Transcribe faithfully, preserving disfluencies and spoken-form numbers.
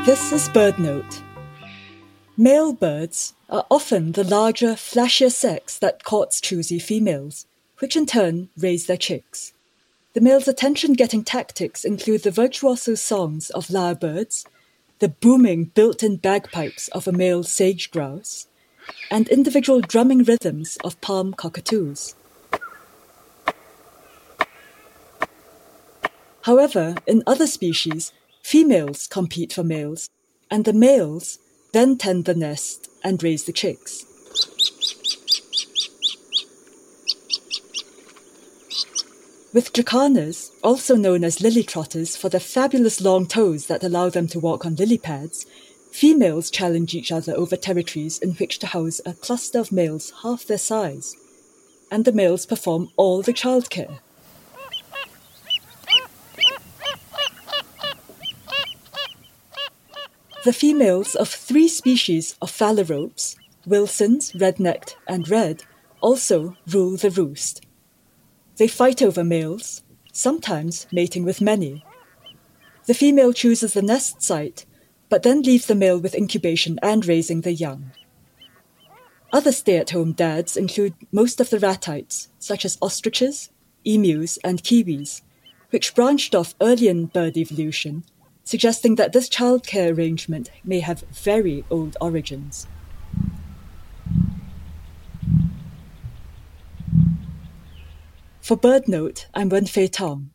This is BirdNote. Male birds are often the larger, flashier sex that courts choosy females, which in turn raise their chicks. The male's attention-getting tactics include the virtuoso songs of lyrebirds, the booming built-in bagpipes of a male sage grouse, and individual drumming rhythms of palm cockatoos. However, in other species, females compete for males, and the males then tend the nest and raise the chicks. With jacanas, also known as lily trotters for their fabulous long toes that allow them to walk on lily pads, females challenge each other over territories in which to house a cluster of males half their size, and the males perform all the childcare. The females of three species of phalaropes, Wilson's, red-necked, and red, also rule the roost. They fight over males, sometimes mating with many. The female chooses the nest site, but then leaves the male with incubation and raising the young. Other stay-at-home dads include most of the ratites, such as ostriches, emus, and kiwis, which branched off early in bird evolution, suggesting that this childcare arrangement may have very old origins. For BirdNote, I'm Wenfei Tong.